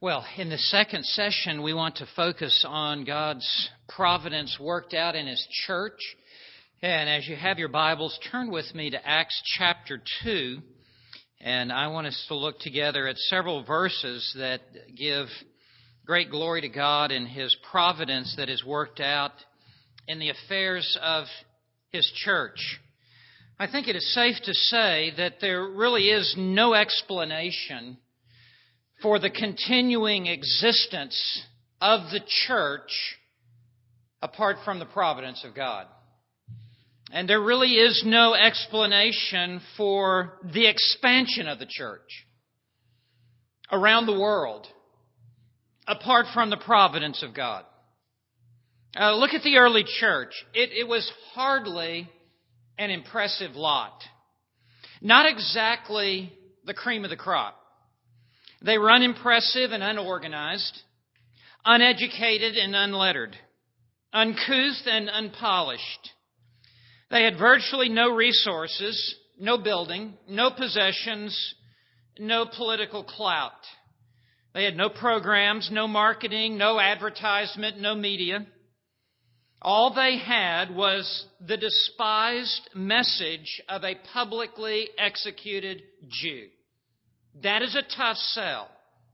Well, in the second session, we want to focus on God's providence worked out in His church. And as you have your Bibles, turn with me to Acts chapter 2. And I want us to look together at several verses that give great glory to God and His providence that is worked out in the affairs of His church. I think it is safe to say that there really is no explanation for the continuing existence of the church apart from the providence of God. And there really is no explanation for the expansion of the church around the world apart from the providence of God. Look at the early church. It was hardly an impressive lot. Not exactly the cream of the crop. They were unimpressive and unorganized, uneducated and unlettered, uncouth and unpolished. They had virtually no resources, no building, no possessions, no political clout. They had no programs, no marketing, no advertisement, no media. All they had was the despised message of a publicly executed Jew. That is a tough sell.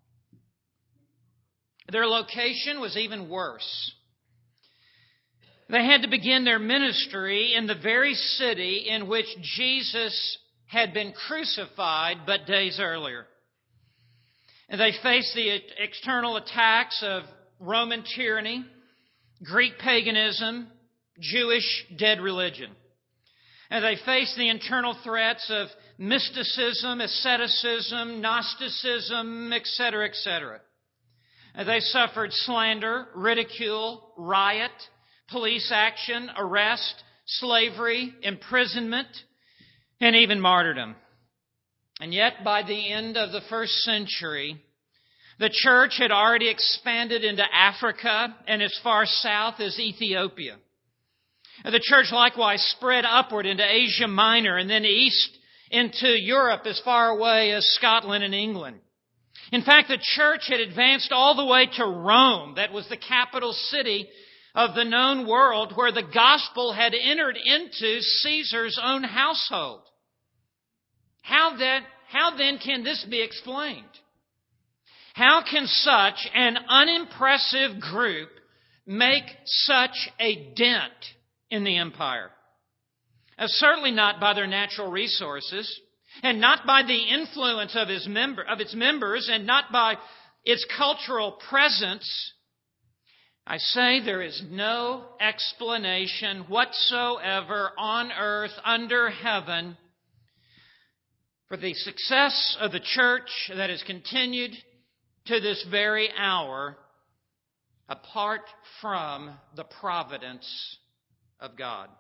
Their location was even worse. They had to begin their ministry in the very city in which Jesus had been crucified but days earlier. And they faced the external attacks of Roman tyranny, Greek paganism, Jewish dead religion. And they faced the internal threats of mysticism, asceticism, Gnosticism, etc., etc. And they suffered slander, ridicule, riot, police action, arrest, slavery, imprisonment, and even martyrdom. And yet, by the end of the first century, the church had already expanded into Africa and as far south as Ethiopia. The church likewise spread upward into Asia Minor and then east into Europe as far away as Scotland and England. In fact, the church had advanced all the way to Rome. That was the capital city of the known world where the gospel had entered into Caesar's own household. How then can this be explained? How can such an unimpressive group make such a dent in the empire? Certainly not by their natural resources, and not by the influence of its members, and not by its cultural presence. I say there is no explanation whatsoever on earth, under heaven, for the success of the church that has continued to this very hour apart from the providence of God.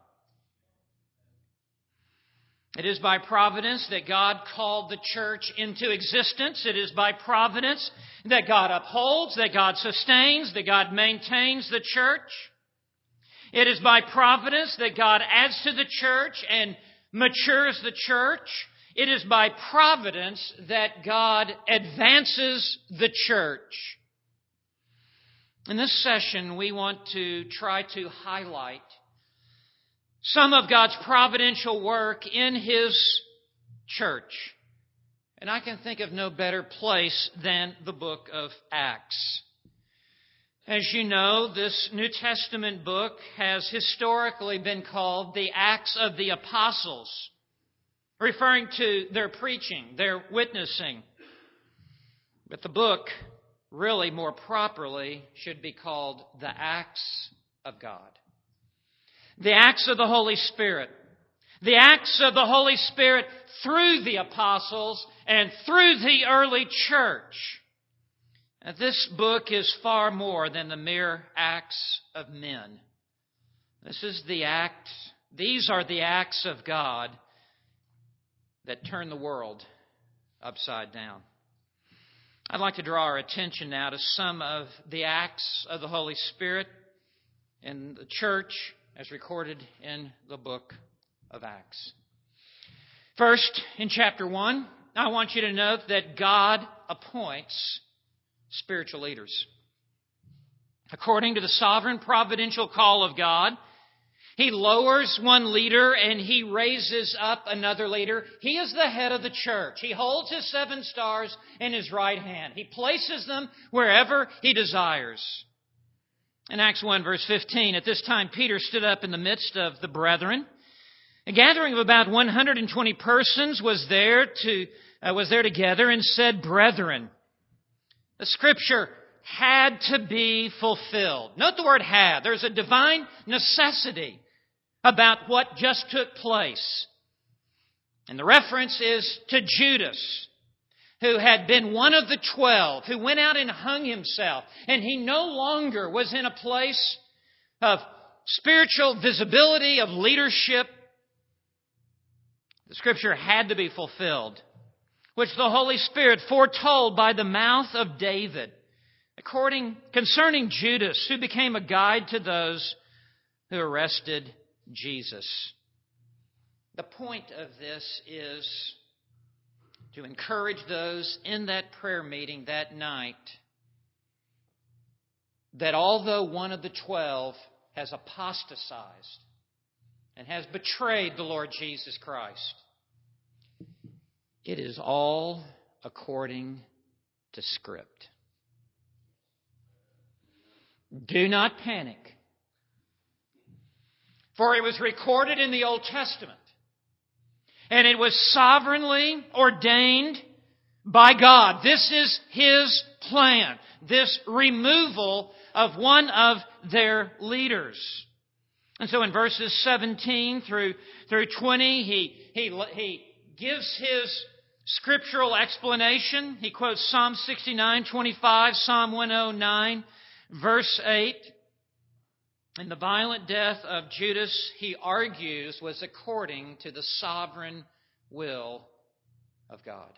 It is by providence that God called the church into existence. It is by providence that God upholds, that God sustains, that God maintains the church. It is by providence that God adds to the church and matures the church. It is by providence that God advances the church. In this session, we want to try to highlight some of God's providential work in His church. And I can think of no better place than the book of Acts. As you know, this New Testament book has historically been called the Acts of the Apostles, referring to their preaching, their witnessing. But the book, really more properly, should be called the Acts of God. The acts of the Holy Spirit. The acts of the Holy Spirit through the apostles and through the early church. Now, this book is far more than the mere acts of men. These are the acts of God that turn the world upside down. I'd like to draw our attention now to some of the acts of the Holy Spirit in the church as recorded in the book of Acts. First, in chapter 1, I want you to note that God appoints spiritual leaders. According to the sovereign providential call of God, He lowers one leader and He raises up another leader. He is the head of the church. He holds His 7 stars in His right hand. He places them wherever He desires. In Acts 1 verse 15, at this time Peter stood up in the midst of the brethren. A gathering of about 120 persons was there together and said, "Brethren, the Scripture had to be fulfilled." Note the word had. There's a divine necessity about what just took place. And the reference is to Judas, who had been one of the 12, who went out and hung himself. And he no longer was in a place of spiritual visibility, of leadership. The Scripture had to be fulfilled, which the Holy Spirit foretold by the mouth of David, concerning Judas, who became a guide to those who arrested Jesus. The point of this is to encourage those in that prayer meeting that night that although one of the 12 has apostatized and has betrayed the Lord Jesus Christ, it is all according to script. Do not panic. For it was recorded in the Old Testament, and it was sovereignly ordained by God. This is His plan, this removal of one of their leaders. And so in verses 17 through 20, he gives his scriptural explanation. He quotes Psalm 69:25, Psalm 109, verse 8. And the violent death of Judas, he argues, was according to the sovereign will of God.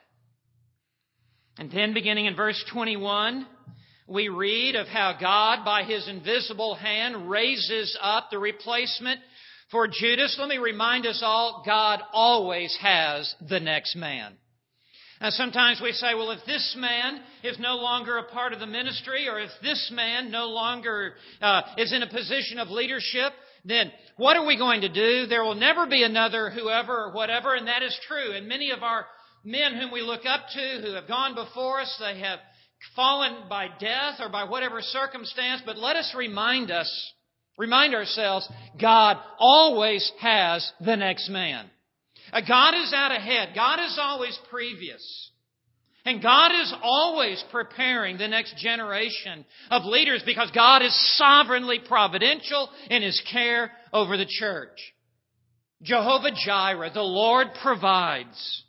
And then beginning in verse 21, we read of how God, by His invisible hand, raises up the replacement for Judas. Let me remind us all, God always has the next man. Now sometimes we say, well, if this man is no longer a part of the ministry, or if this man no longer is in a position of leadership, then what are we going to do? There will never be another whoever or whatever, and that is true. And many of our men whom we look up to, who have gone before us, they have fallen by death or by whatever circumstance, but let us remind ourselves, God always has the next man. God is out ahead. God is always previous. And God is always preparing the next generation of leaders because God is sovereignly providential in His care over the church. Jehovah Jireh, the Lord provides.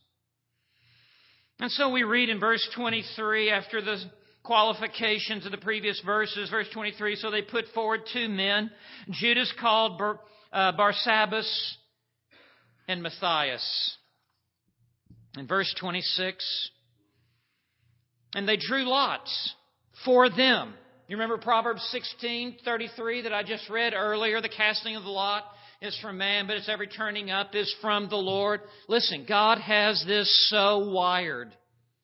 And so we read in verse 23, after the qualifications of the previous verses, verse 23, so they put forward 2 men, Judas called Barsabbas and Matthias. In verse 26, and they drew lots for them. You remember Proverbs 16:33 that I just read earlier? The casting of the lot is from man, but its every turning up is from the Lord. Listen, God has this so wired.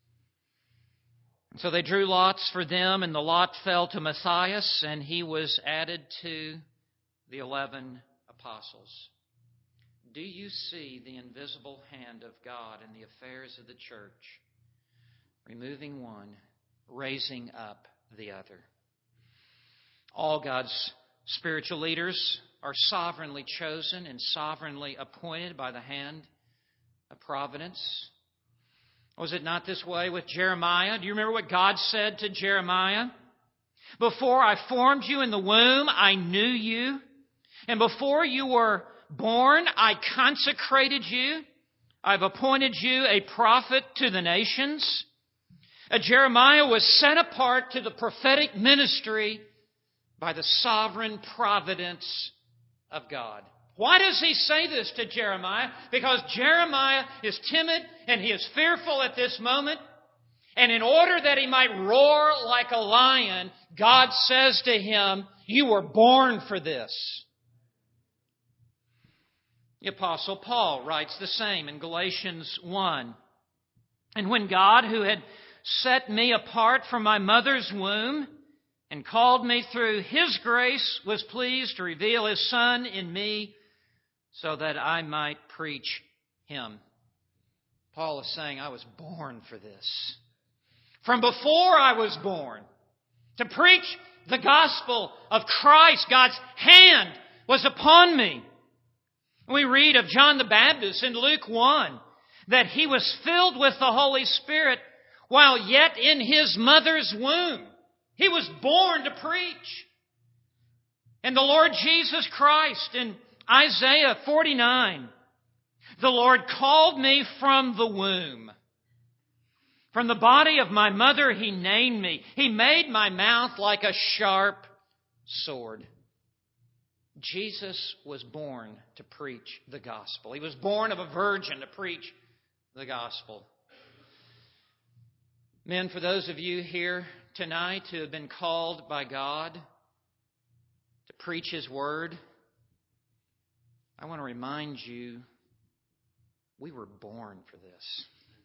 So they drew lots for them, and the lot fell to Matthias, and he was added to the 11 apostles. Do you see the invisible hand of God in the affairs of the church, removing one, raising up the other? All God's spiritual leaders are sovereignly chosen and sovereignly appointed by the hand of providence. Was it not this way with Jeremiah? Do you remember what God said to Jeremiah? Before I formed you in the womb, I knew you. And before you were born, I consecrated you. I've appointed you a prophet to the nations. Jeremiah was set apart to the prophetic ministry by the sovereign providence of God. Why does he say this to Jeremiah? Because Jeremiah is timid and he is fearful at this moment. And in order that he might roar like a lion, God says to him, you were born for this. The Apostle Paul writes the same in Galatians 1. And when God, who had set me apart from my mother's womb and called me through His grace, was pleased to reveal His Son in me so that I might preach Him. Paul is saying, I was born for this. From before I was born, to preach the gospel of Christ, God's hand was upon me. We read of John the Baptist in Luke 1 that he was filled with the Holy Spirit while yet in his mother's womb. He was born to preach. And the Lord Jesus Christ in Isaiah 49, the Lord called me from the womb. From the body of my mother He named me. He made my mouth like a sharp sword. Jesus was born to preach the gospel. He was born of a virgin to preach the gospel. Men, for those of you here tonight who have been called by God to preach His word, I want to remind you, we were born for this.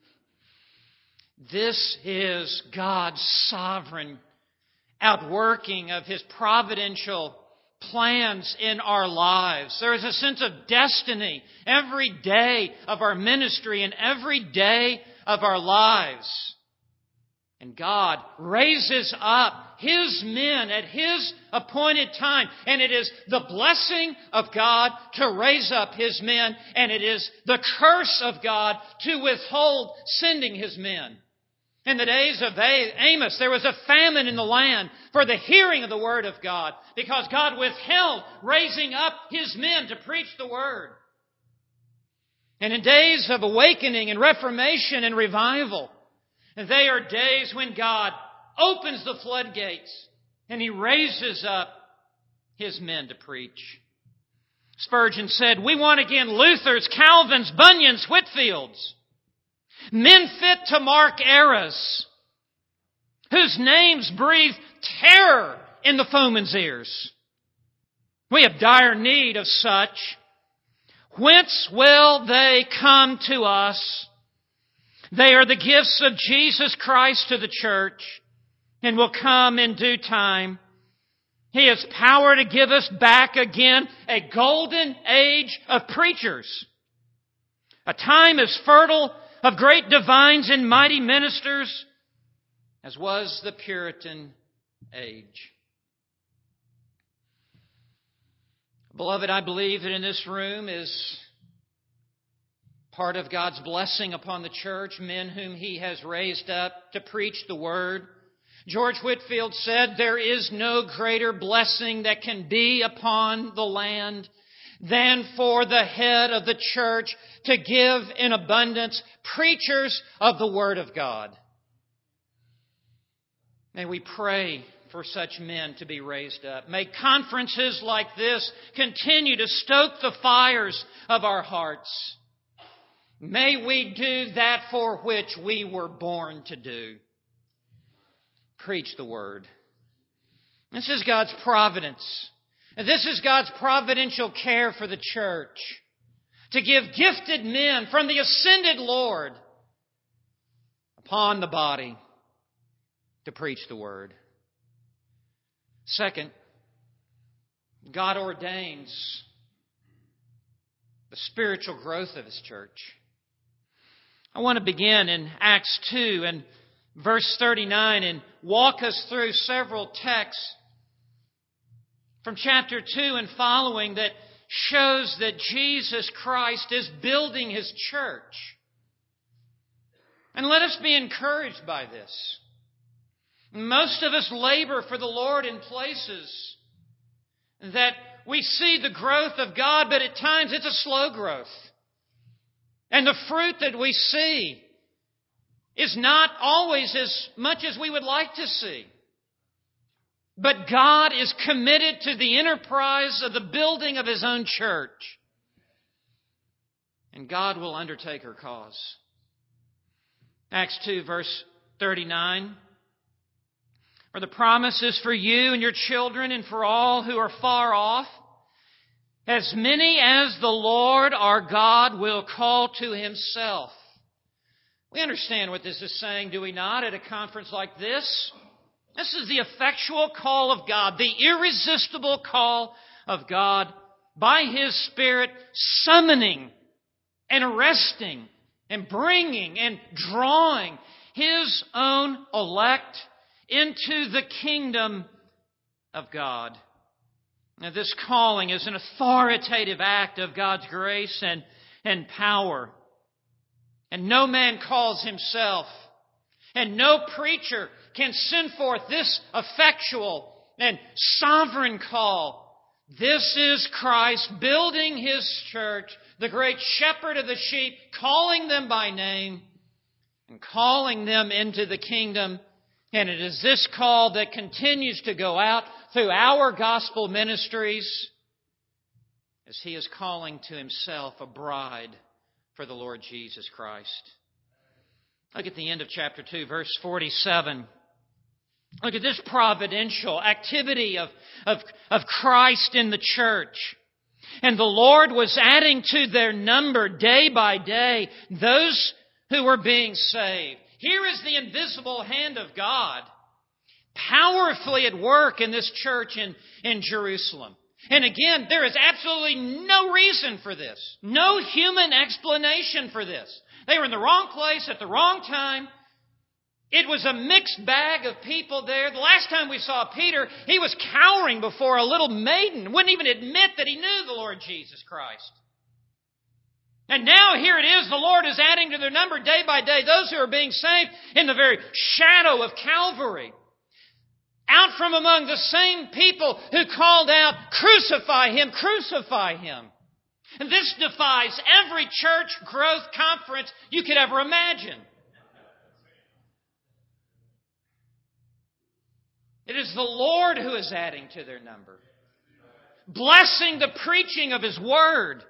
This is God's sovereign outworking of His providential plans in our lives. There is a sense of destiny every day of our ministry and every day of our lives. And God raises up His men at His appointed time. And it is the blessing of God to raise up His men. And it is the curse of God to withhold sending His men. In the days of Amos, there was a famine in the land for the hearing of the Word of God, because God withheld raising up His men to preach the Word. And in days of awakening and reformation and revival, they are days when God opens the floodgates and He raises up His men to preach. Spurgeon said, we want again Luthers, Calvins, Bunyans, Whitfields, men fit to mark eras, whose names breathe terror in the foeman's ears. We have dire need of such. Whence will they come to us? They are the gifts of Jesus Christ to the church, and will come in due time. He has power to give us back again a golden age of preachers. A time as fertile of great divines and mighty ministers as was the Puritan age. Beloved, I believe that in this room is part of God's blessing upon the church, men whom He has raised up to preach the Word. George Whitefield said, there is no greater blessing that can be upon the land than for the head of the church to give in abundance preachers of the Word of God. May we pray for such men to be raised up. May conferences like this continue to stoke the fires of our hearts. May we do that for which we were born to do. Preach the Word. This is God's providence. And this is God's providential care for the church. To give gifted men from the ascended Lord upon the body to preach the Word. Second, God ordains the spiritual growth of His church. I want to begin in Acts 2 and verse 39 and walk us through several texts from chapter 2 and following that shows that Jesus Christ is building His church. And let us be encouraged by this. Most of us labor for the Lord in places that we see the growth of God, but at times it's a slow growth. And the fruit that we see is not always as much as we would like to see. But God is committed to the enterprise of the building of His own church. And God will undertake her cause. Acts 2, verse 39. For the promise is for you and your children and for all who are far off, as many as the Lord our God will call to Himself. We understand what this is saying, do we not, at a conference like this? This is the effectual call of God, the irresistible call of God by His Spirit, summoning and arresting and bringing and drawing His own elect into the kingdom of God. Now, this calling is an authoritative act of God's grace and power. And no man calls himself, and no preacher can send forth this effectual and sovereign call. This is Christ building His church, the great shepherd of the sheep, calling them by name and calling them into the kingdom. And it is this call that continues to go out through our gospel ministries as He is calling to Himself a bride for the Lord Jesus Christ. Look at the end of chapter 2, verse 47. Look at this providential activity of Christ in the church. And the Lord was adding to their number day by day those who were being saved. Here is the invisible hand of God powerfully at work in this church in Jerusalem. And again, there is absolutely no reason for this. No human explanation for this. They were in the wrong place at the wrong time. It was a mixed bag of people there. The last time we saw Peter, he was cowering before a little maiden. Wouldn't even admit that he knew the Lord Jesus Christ. And now here it is, the Lord is adding to their number day by day those who are being saved in the very shadow of Calvary. Out from among the same people who called out, "Crucify Him, crucify Him." And this defies every church growth conference you could ever imagine. It is the Lord who is adding to their number, blessing the preaching of His Word.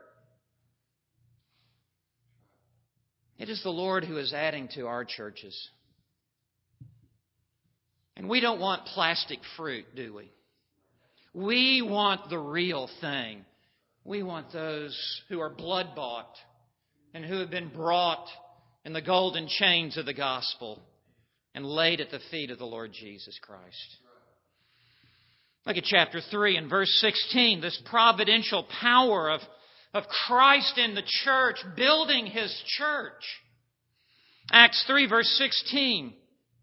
It is the Lord who is adding to our churches. And we don't want plastic fruit, do we? We want the real thing. We want those who are blood-bought and who have been brought in the golden chains of the gospel and laid at the feet of the Lord Jesus Christ. Look at chapter 3 and verse 16, this providential power of Christ in the church, building His church. Acts 3 verse 16.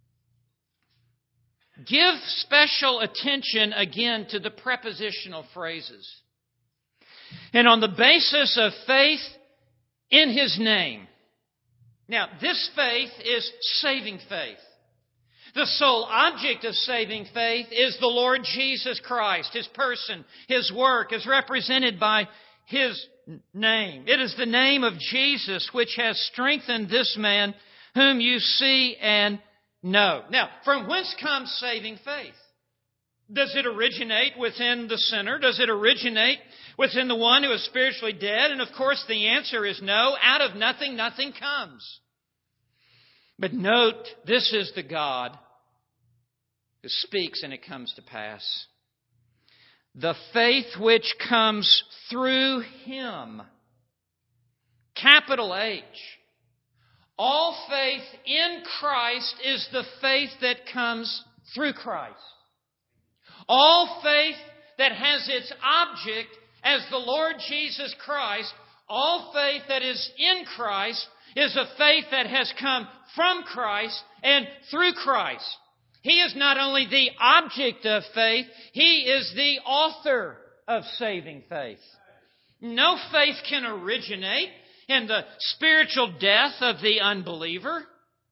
Give special attention again to the prepositional phrases. And on the basis of faith in His name. Now, this faith is saving faith. The sole object of saving faith is the Lord Jesus Christ, His person, His work is represented by His name. It is the name of Jesus which has strengthened this man whom you see and know. Now, from whence comes saving faith? Does it originate within the sinner? Does it originate within the one who is spiritually dead? And of course the answer is no. Out of nothing, nothing comes. But note, this is the God who speaks and it comes to pass. The faith which comes through Him. Capital H. All faith in Christ is the faith that comes through Christ. All faith that has its object as the Lord Jesus Christ, all faith that is in Christ is a faith that has come from Christ and through Christ. He is not only the object of faith, He is the author of saving faith. No faith can originate in the spiritual death of the unbeliever.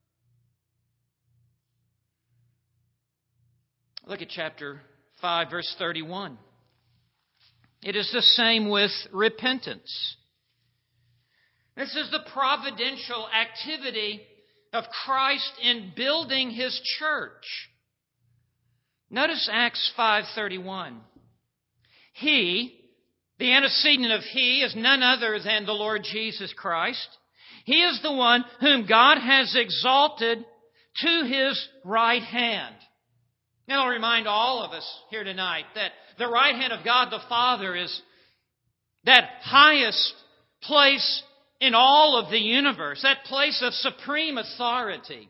Look at chapter 5, verse 31. It is the same with repentance. This is the providential activity of Christ in building His church. Notice Acts 5:31. He, the antecedent of He, is none other than the Lord Jesus Christ. He is the one whom God has exalted to His right hand. Now, I'll remind all of us here tonight that the right hand of God the Father is that highest place in all of the universe, that place of supreme authority.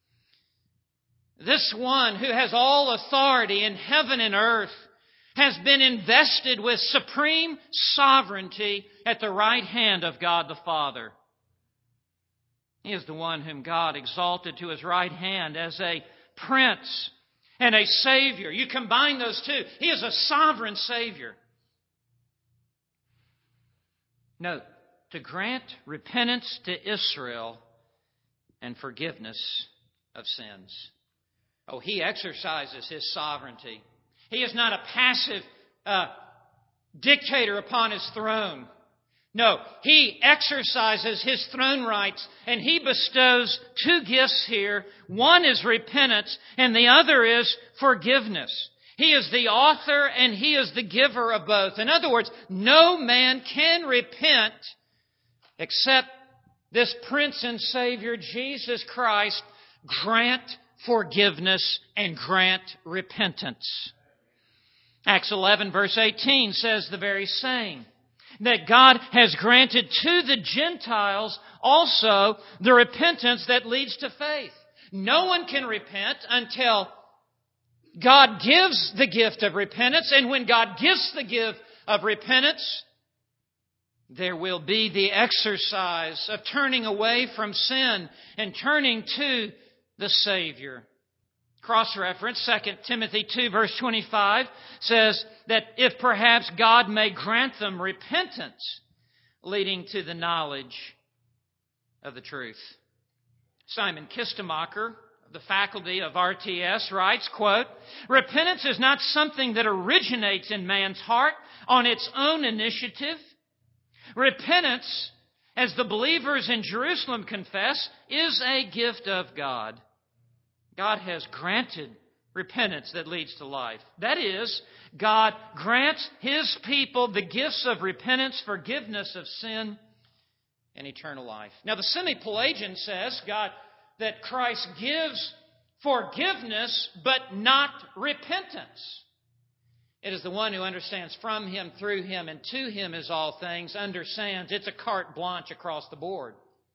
This one who has all authority in heaven and earth has been invested with supreme sovereignty at the right hand of God the Father. He is the one whom God exalted to His right hand as a Prince and a Savior. You combine those two. He is a sovereign Savior. Note, to grant repentance to Israel and forgiveness of sins. Oh, He exercises His sovereignty. He is not a passive dictator upon His throne. No, He exercises His throne rights, and He bestows two gifts here. One is repentance, and the other is forgiveness. He is the author and He is the giver of both. In other words, no man can repent except this Prince and Savior, Jesus Christ, grant forgiveness and grant repentance. Acts 11 verse 18 says the very same. That God has granted to the Gentiles also the repentance that leads to faith. No one can repent until God gives the gift of repentance. And when God gives the gift of repentance, there will be the exercise of turning away from sin and turning to the Savior. Cross-reference, 2 Timothy 2 verse 25 says that if perhaps God may grant them repentance leading to the knowledge of the truth. Simon Kistemacher, of the faculty of RTS, writes, quote, repentance is not something that originates in man's heart on its own initiative. Repentance, as the believers in Jerusalem confess, is a gift of God. God has granted repentance that leads to life. That is, God grants His people the gifts of repentance, forgiveness of sin, and eternal life. Now, the Semi-Pelagian says that Christ gives forgiveness, but not repentance. It is the one who understands from Him, through Him, and to Him is all things, understands it's a carte blanche across the board.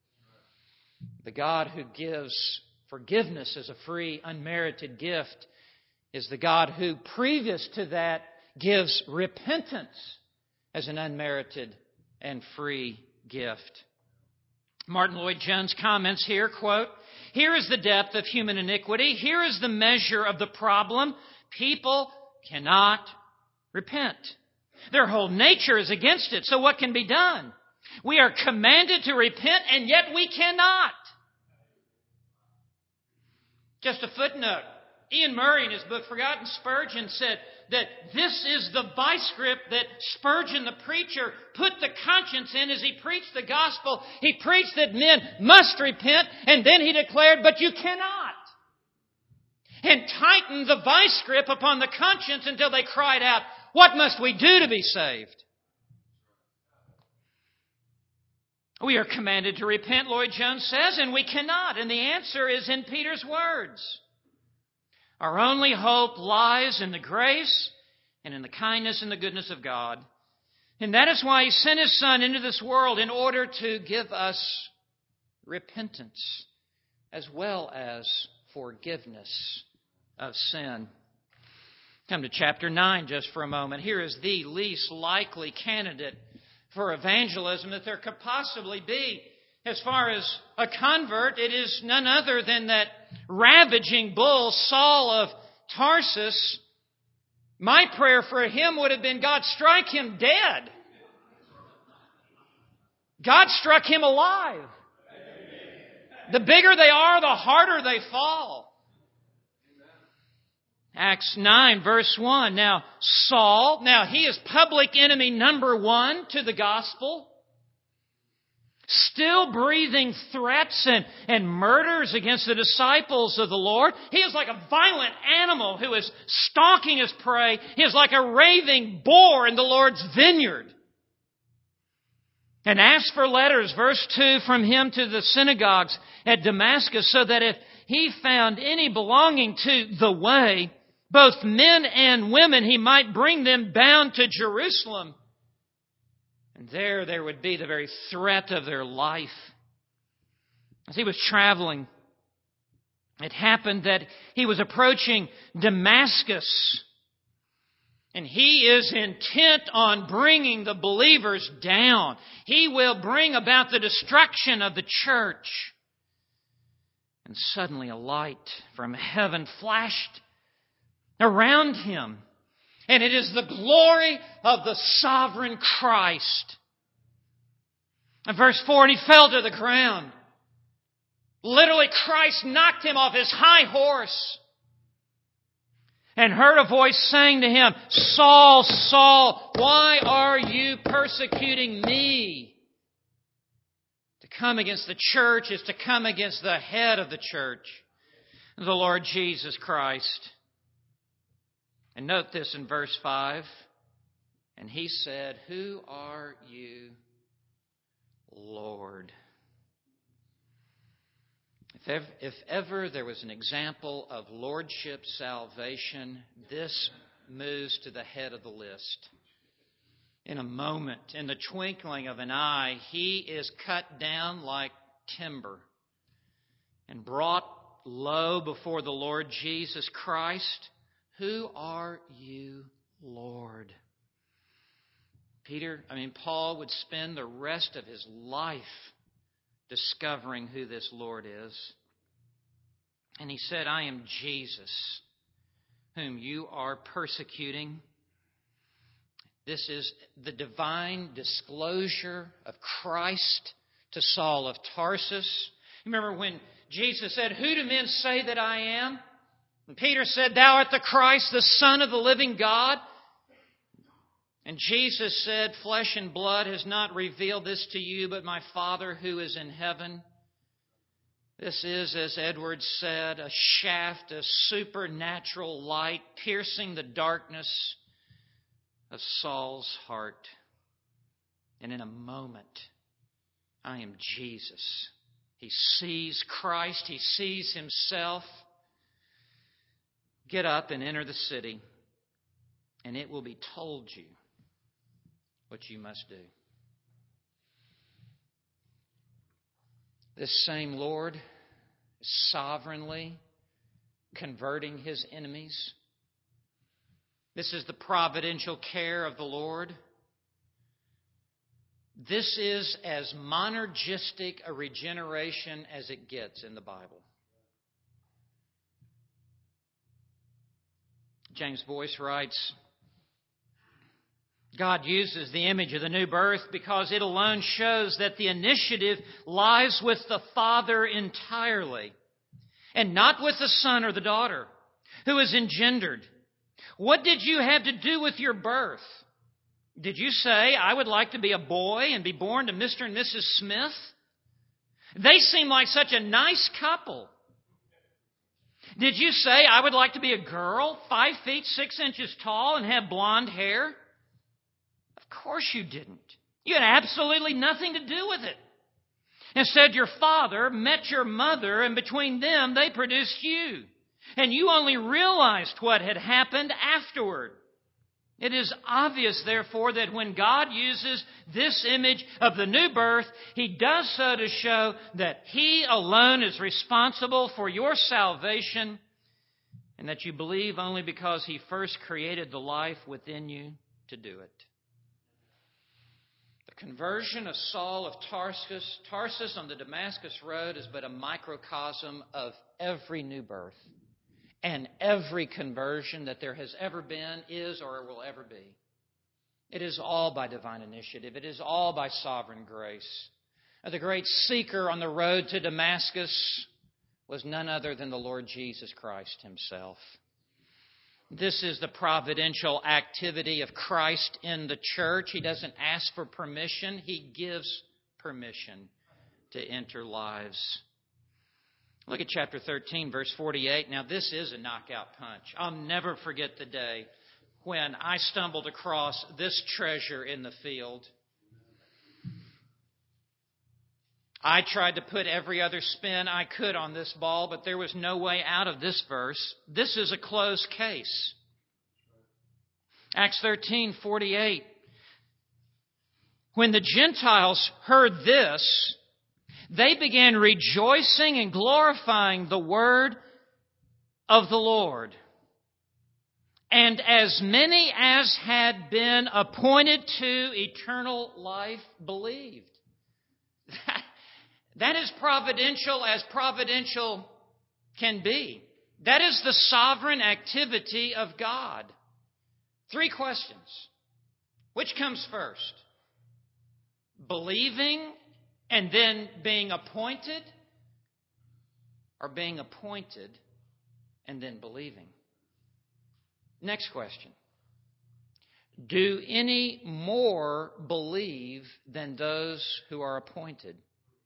The God who gives forgiveness as a free, unmerited gift is the God who, previous to that, gives repentance as an unmerited and free gift. Martin Lloyd-Jones comments here, quote, here is the depth of human iniquity. Here is the measure of the problem. People cannot repent. Their whole nature is against it. So what can be done? We are commanded to repent, and yet we cannot. Just a footnote. Ian Murray, in his book Forgotten Spurgeon, said that this is the vice grip that Spurgeon, the preacher, put the conscience in as he preached the gospel. He preached that men must repent, and then he declared, but you cannot. And tightened the vice grip upon the conscience until they cried out, what must we do to be saved? We are commanded to repent, Lloyd-Jones says, and we cannot. And the answer is in Peter's words. Our only hope lies in the grace and in the kindness and the goodness of God. And that is why He sent His Son into this world in order to give us repentance as well as forgiveness of sin. Come to chapter 9 just for a moment. Here is the least likely candidate for evangelism that there could possibly be. As far as a convert, it is none other than that ravaging bull, Saul of Tarsus. My prayer for him would have been, God, strike him dead. God struck him alive. The bigger they are, the harder they fall. Acts 9 verse 1. Now Saul, he is public enemy number 1 to the gospel. Still breathing threats and murders against the disciples of the Lord. He is like a violent animal who is stalking his prey. He is like a raving boar in the Lord's vineyard. And asked for letters, verse 2, from him to the synagogues at Damascus, so that if he found any belonging to the way, both men and women, he might bring them bound to Jerusalem. And there would be the very threat of their life. As he was traveling, it happened that he was approaching Damascus. And he is intent on bringing the believers down. He will bring about the destruction of the church. And suddenly a light from heaven flashed around him. And it is the glory of the sovereign Christ. In verse 4, he fell to the ground. Literally, Christ knocked him off his high horse and heard a voice saying to him, "Saul, Saul, why are you persecuting me?" To come against the church is to come against the head of the church, the Lord Jesus Christ. And note this in verse 5. And he said, "Who are you, Lord?" If ever there was an example of lordship salvation, this moves to the head of the list. In a moment, in the twinkling of an eye, he is cut down like timber and brought low before the Lord Jesus Christ. "Who are you, Lord?" Paul would spend the rest of his life discovering who this Lord is. And he said, "I am Jesus, whom you are persecuting." This is the divine disclosure of Christ to Saul of Tarsus. You remember when Jesus said, "Who do men say that I am?" And Peter said, "Thou art the Christ, the Son of the living God." And Jesus said, "Flesh and blood has not revealed this to you, but my Father who is in heaven." This is, as Edwards said, a shaft of supernatural light piercing the darkness of Saul's heart. And in a moment, I am Jesus. He sees Christ. He sees himself. Get up and enter the city, and it will be told you what you must do. This same Lord is sovereignly converting his enemies. This is the providential care of the Lord. This is as monergistic a regeneration as it gets in the Bible. James Boyce writes, God uses the image of the new birth because it alone shows that the initiative lies with the Father entirely and not with the Son or the daughter who is engendered. What did you have to do with your birth? Did you say, "I would like to be a boy and be born to Mr. and Mrs. Smith"? They seem like such a nice couple. Did you say, "I would like to be a girl, 5 feet 6 inches tall and have blonde hair"? Of course you didn't. You had absolutely nothing to do with it. Instead, your father met your mother, and between them, they produced you. And you only realized what had happened afterward. It is obvious, therefore, that when God uses this image of the new birth, He does so to show that He alone is responsible for your salvation, and that you believe only because He first created the life within you to do it. The conversion of Saul of Tarsus on the Damascus road is but a microcosm of every new birth and every conversion that there has ever been, is, or will ever be. It is all by divine initiative. It is all by sovereign grace. The great seeker on the road to Damascus was none other than the Lord Jesus Christ Himself. This is the providential activity of Christ in the church. He doesn't ask for permission. He gives permission to enter lives. Look at chapter 13, verse 48. Now, this is a knockout punch. I'll never forget the day when I stumbled across this treasure in the field. I tried to put every other spin I could on this ball, but there was no way out of this verse. This is a closed case. Acts 13:48. When the Gentiles heard this, they began rejoicing and glorifying the word of the Lord. And as many as had been appointed to eternal life believed. That is providential as providential can be. That is the sovereign activity of God. 3 questions. Which comes first? Believing and then being appointed, or being appointed and then believing? Next question. Do any more believe than those who are appointed?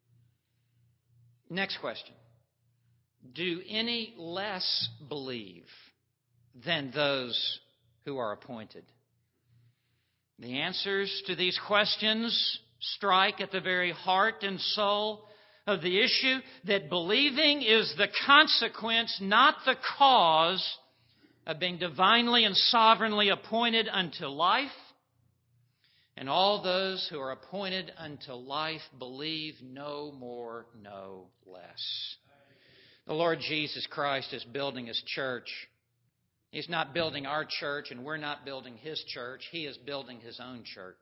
Next question. Do any less believe than those who are appointed? The answers to these questions strike at the very heart and soul of the issue, that believing is the consequence, not the cause, of being divinely and sovereignly appointed unto life. And all those who are appointed unto life believe no more, no less. The Lord Jesus Christ is building His church. He's not building our church, and we're not building His church. He is building His own church.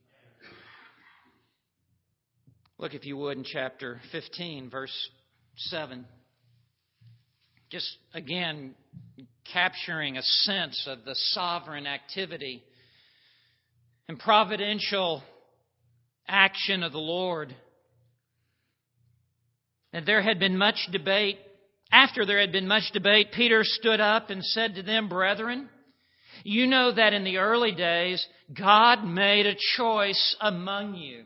Look, if you would, in chapter 15, verse 7. Just, again, capturing a sense of the sovereign activity and providential action of the Lord. And there had been much debate. After there had been much debate, Peter stood up and said to them, "Brethren, you know that in the early days God made a choice among you,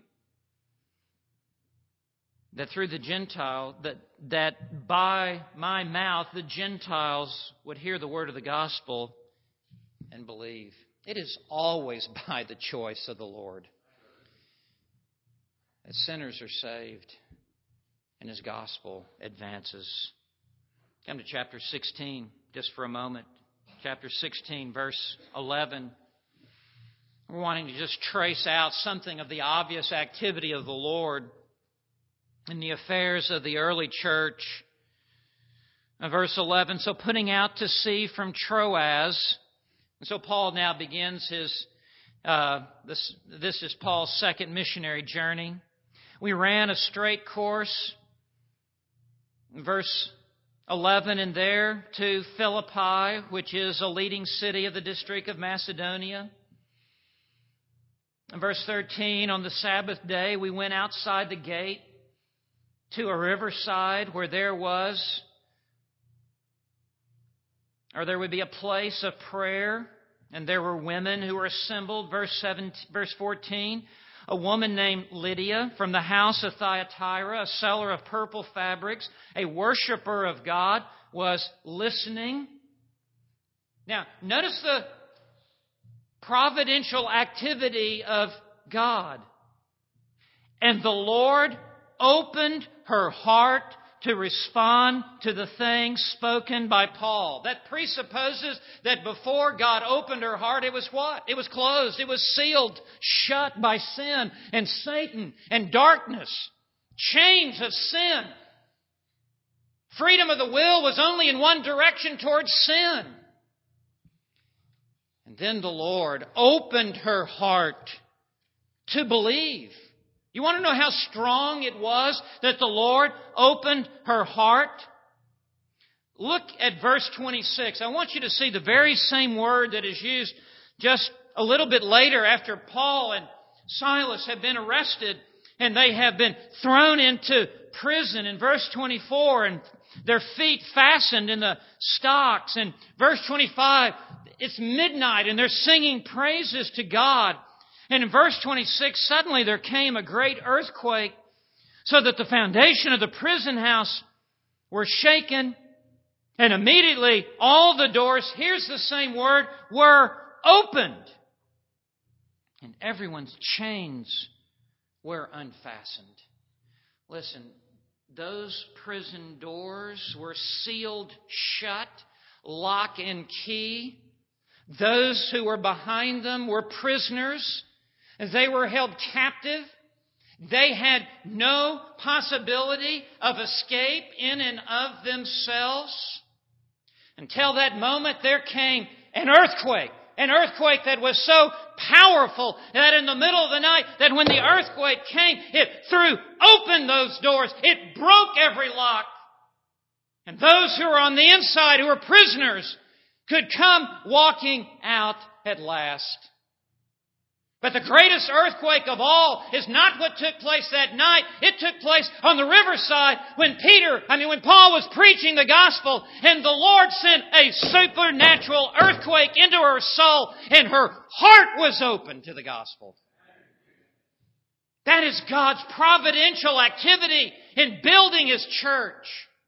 that through the Gentile, that by my mouth the Gentiles would hear the word of the gospel and believe." It is always by the choice of the Lord that sinners are saved and His gospel advances. Come to chapter 16 just for a moment. Chapter 16, verse 11. We're wanting to just trace out something of the obvious activity of the Lord in the affairs of the early church. Verse 11, so putting out to sea from Troas. And so Paul now begins his, this is Paul's second missionary journey. We ran a straight course. Verse 11, and there to Philippi, which is a leading city of the district of Macedonia. In verse 13, on the Sabbath day, we went outside the gate to a riverside where there would be a place of prayer, and there were women who were assembled. Verse 14, a woman named Lydia from the house of Thyatira, a seller of purple fabrics, a worshiper of God, was listening. Now, notice the providential activity of God. And the Lord opened her heart to respond to the things spoken by Paul. That presupposes that before God opened her heart, it was what? It was closed. It was sealed, shut by sin and Satan and darkness. Chains of sin. Freedom of the will was only in one direction, towards sin. And then the Lord opened her heart to believe. You want to know how strong it was that the Lord opened her heart? Look at verse 26. I want you to see the very same word that is used just a little bit later after Paul and Silas have been arrested and they have been thrown into prison. In verse 24, and their feet fastened in the stocks. And verse 25, it's midnight and they're singing praises to God. And in verse 26, suddenly there came a great earthquake, so that the foundation of the prison house were shaken. And immediately all the doors, here's the same word, were opened. And everyone's chains were unfastened. Listen, those prison doors were sealed shut, lock and key. Those who were behind them were prisoners. As they were held captive, they had no possibility of escape in and of themselves. Until that moment, there came an earthquake that was so powerful that in the middle of the night, that when the earthquake came, it threw open those doors. It broke every lock. And those who were on the inside, who were prisoners, could come walking out at last. But the greatest earthquake of all is not what took place that night. It took place on the riverside when Paul was preaching the gospel, and the Lord sent a supernatural earthquake into her soul, and her heart was open to the gospel. That is God's providential activity in building His church.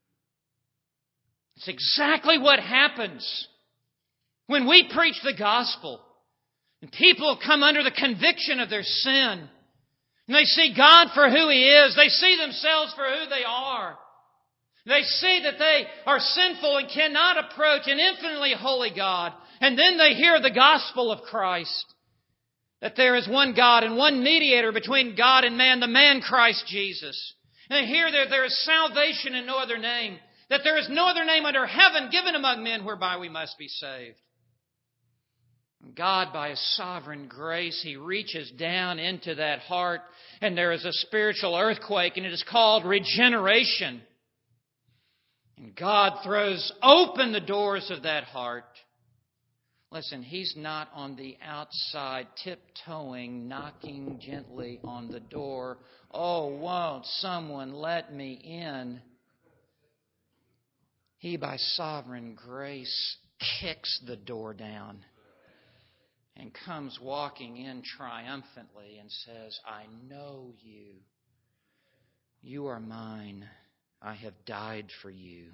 It's exactly what happens when we preach the gospel. And people come under the conviction of their sin. And they see God for who He is. They see themselves for who they are. They see that they are sinful and cannot approach an infinitely holy God. And then they hear the gospel of Christ. That there is one God and one mediator between God and man, the man Christ Jesus. And they hear that there is salvation in no other name. That there is no other name under heaven given among men whereby we must be saved. God, by His sovereign grace, He reaches down into that heart, and there is a spiritual earthquake, and it is called regeneration. And God throws open the doors of that heart. Listen, He's not on the outside tiptoeing, knocking gently on the door. Oh, won't someone let me in? He, by sovereign grace, kicks the door down and comes walking in triumphantly and says, I know you. You are mine. I have died for you.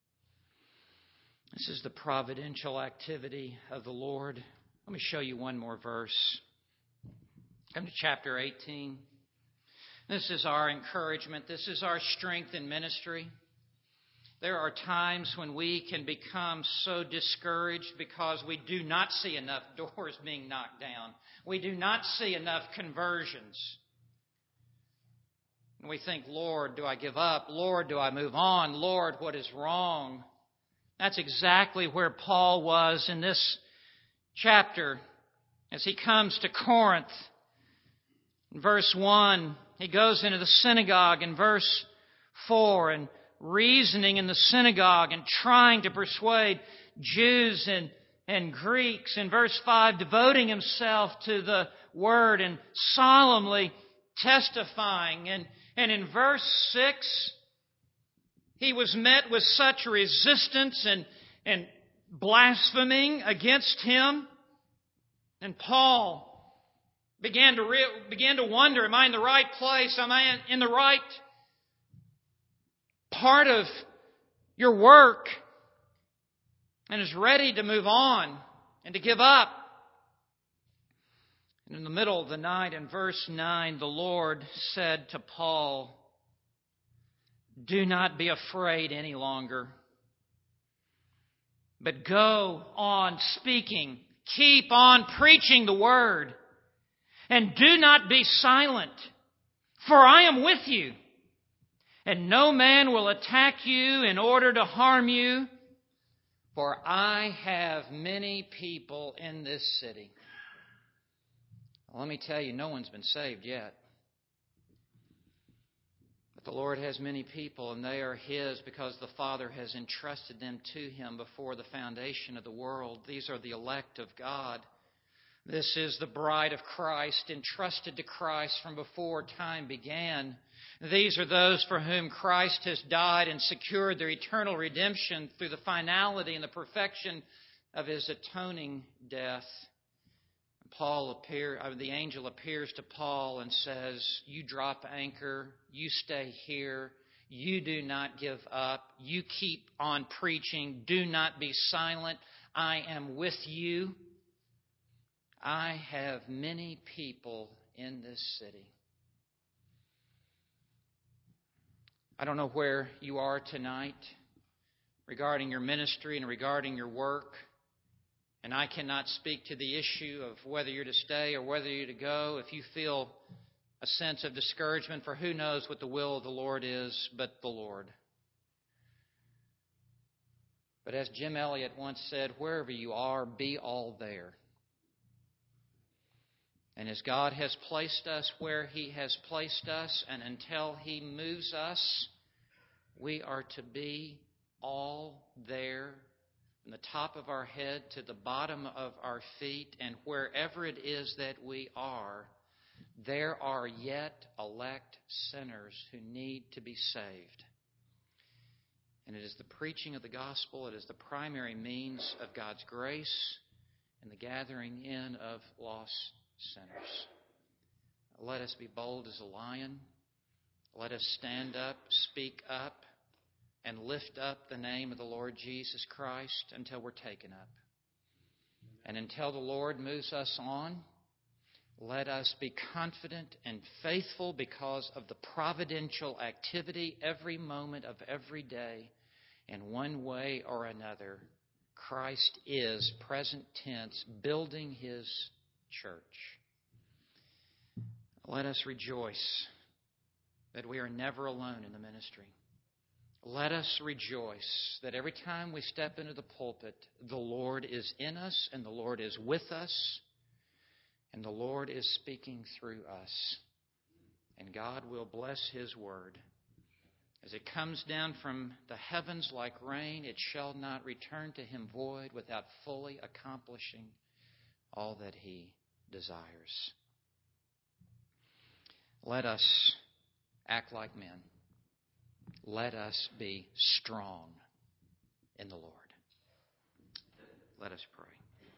This is the providential activity of the Lord. Let me show you one more verse. Come to chapter 18. This is our encouragement. This is our strength in ministry. There are times when we can become so discouraged because we do not see enough doors being knocked down. We do not see enough conversions. And we think, Lord, do I give up? Lord, do I move on? Lord, what is wrong? That's exactly where Paul was in this chapter as he comes to Corinth. In verse 1, he goes into the synagogue in verse 4 and reasoning in the synagogue and trying to persuade Jews and Greeks. In verse 5, devoting himself to the Word and solemnly testifying. And in verse 6, he was met with such resistance and blaspheming against him. And Paul began to wonder, am I in the right place? Am I in the right part of your work? And is ready to move on and to give up. And in the middle of the night, in verse 9, the Lord said to Paul, do not be afraid any longer, but go on speaking. Keep on preaching the Word. And do not be silent, for I am with you. And no man will attack you in order to harm you, for I have many people in this city. Well, let me tell you, no one's been saved yet. But the Lord has many people, and they are His because the Father has entrusted them to Him before the foundation of the world. These are the elect of God. This is the bride of Christ, entrusted to Christ from before time began. These are those for whom Christ has died and secured their eternal redemption through the finality and the perfection of His atoning death. The angel appears to Paul and says, you drop anchor, you stay here, you do not give up, you keep on preaching, do not be silent, I am with you. I have many people in this city. I don't know where you are tonight regarding your ministry and regarding your work. And I cannot speak to the issue of whether you're to stay or whether you're to go. If you feel a sense of discouragement, for who knows what the will of the Lord is but the Lord. But as Jim Elliot once said, wherever you are, be all there. And as God has placed us where He has placed us, and until He moves us, we are to be all there, from the top of our head to the bottom of our feet, and wherever it is that we are, there are yet elect sinners who need to be saved. And it is the preaching of the gospel, it is the primary means of God's grace and the gathering in of lost sinners. Let us be bold as a lion. Let us stand up, speak up, and lift up the name of the Lord Jesus Christ until we're taken up. And until the Lord moves us on, let us be confident and faithful because of the providential activity every moment of every day. In one way or another, Christ is, present tense, building His church. Let us rejoice that we are never alone in the ministry. Let us rejoice that every time we step into the pulpit, the Lord is in us and the Lord is with us and the Lord is speaking through us. And God will bless His word. As it comes down from the heavens like rain, it shall not return to Him void without fully accomplishing all that He desires. Let us act like men. Let us be strong in the Lord. Let us pray.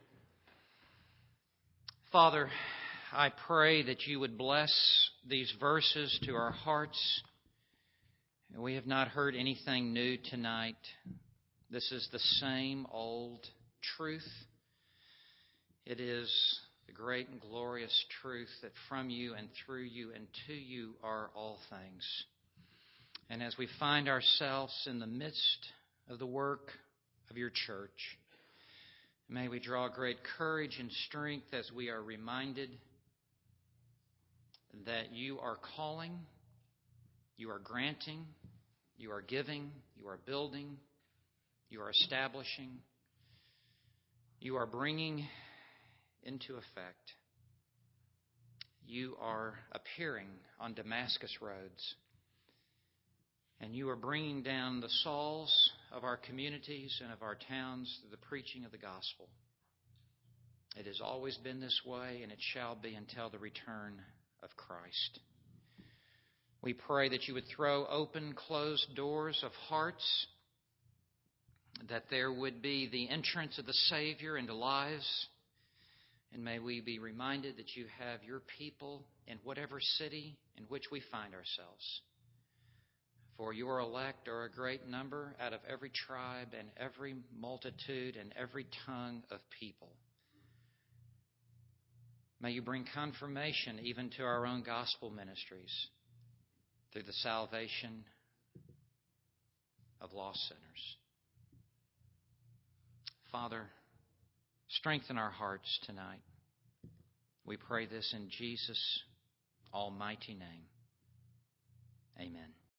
Father, I pray that You would bless these verses to our hearts. We have not heard anything new tonight. This is the same old truth. It is the great and glorious truth that from You and through You and to You are all things. And as we find ourselves in the midst of the work of Your church, may we draw great courage and strength as we are reminded that You are calling, You are granting, You are giving, You are building, You are establishing, You are bringing into effect. You are appearing on Damascus roads. And You are bringing down the Sauls of our communities and of our towns through the preaching of the gospel. It has always been this way, and it shall be until the return of Christ. We pray that You would throw open closed doors of hearts, that there would be the entrance of the Savior into lives, and may we be reminded that You have Your people in whatever city in which we find ourselves. For Your elect are a great number out of every tribe and every multitude and every tongue of people. May You bring confirmation even to our own gospel ministries through the salvation of lost sinners. Father, strengthen our hearts tonight. We pray this in Jesus' almighty name. Amen.